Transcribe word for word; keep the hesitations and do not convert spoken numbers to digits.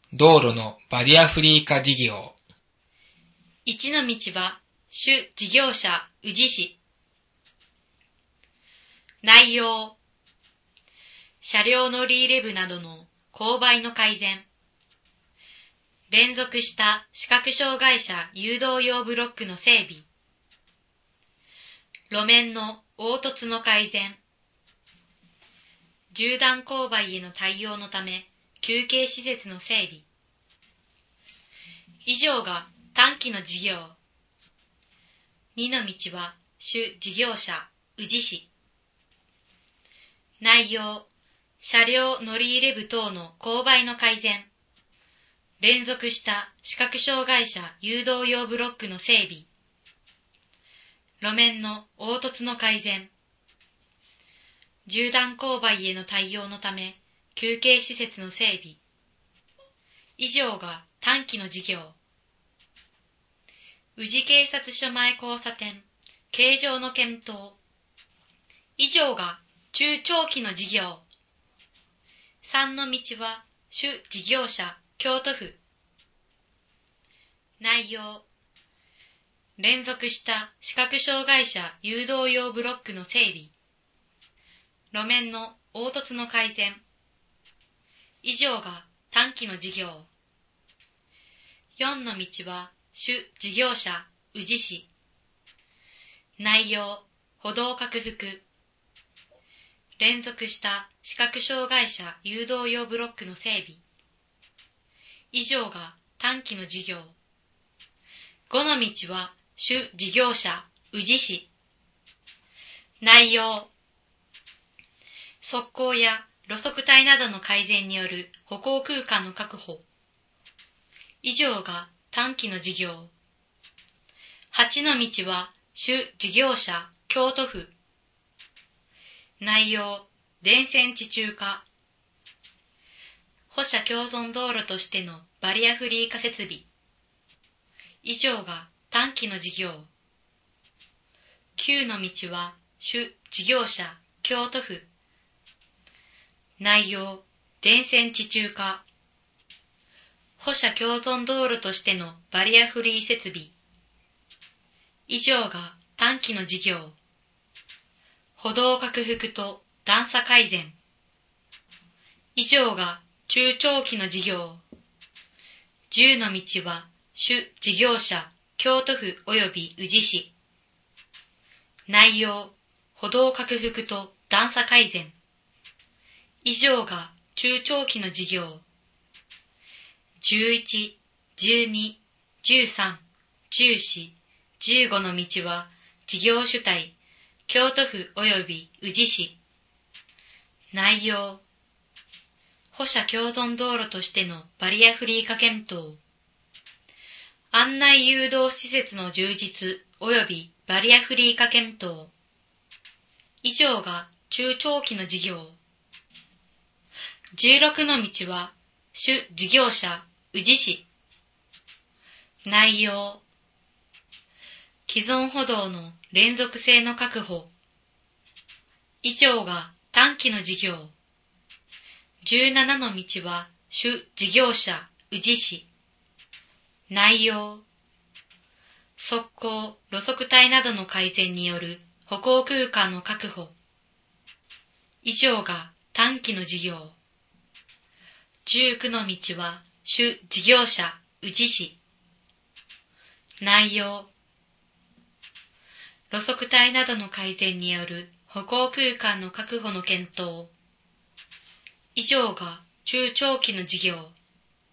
道路のバリアフリー化事業。 一の道は、主事業者宇治市。内容、車両乗り入れ部などの勾配の改善。連続した視覚障害者誘導用ブロックの整備。路面の凹凸の改善。縦断勾配への対応のため休憩施設の整備。以上が短期の事業。二の道は主事業者宇治市。内容、車両乗り入れ部等の勾配の改善。連続した視覚障害者誘導用ブロックの整備。路面の凹凸の改善。縦断勾配への対応のため休憩施設の整備。以上が短期の事業。宇治警察署前交差点、形状の検討。以上が中長期の事業。三の道は主事業者京都府。内容、連続した視覚障害者誘導用ブロックの整備。路面の凹凸の改善。以上が短期の事業。四の道は主事業者宇治市。内容、歩道拡幅。連続した視覚障害者誘導用ブロックの整備。以上が短期の事業。五の道は主事業者宇治市。内容、側溝や路側帯などの改善による歩行空間の確保。以上が短期の事業。八の道は主事業者京都府。内容、電線地中化。歩車共存道路としてのバリアフリー化設備。以上が短期の事業。九の道は主事業者京都府。内容、電線地中化。歩車共存道路としてのバリアフリー設備。以上が短期の事業。歩道拡幅と段差改善。以上が中長期の事業。十の道は主事業者京都府及び宇治市。内容、歩道拡幅と段差改善。以上が中長期の事業。十一、十二、十三、十四、十五の道は事業主体京都府及び宇治市。内容、歩車共存道路としてのバリアフリー化検討。案内誘導施設の充実及びバリアフリー化検討。以上が中長期の事業。十六の道は主事業者宇治市。内容、既存歩道の連続性の確保。以上が短期の事業。十七の道は主事業者宇治市。内容、側溝、路側帯などの改善による歩行空間の確保。以上が短期の事業。十九の道は主事業者宇治市。内容、路側帯などの改善による歩行空間の確保の検討。以上が中長期の事業。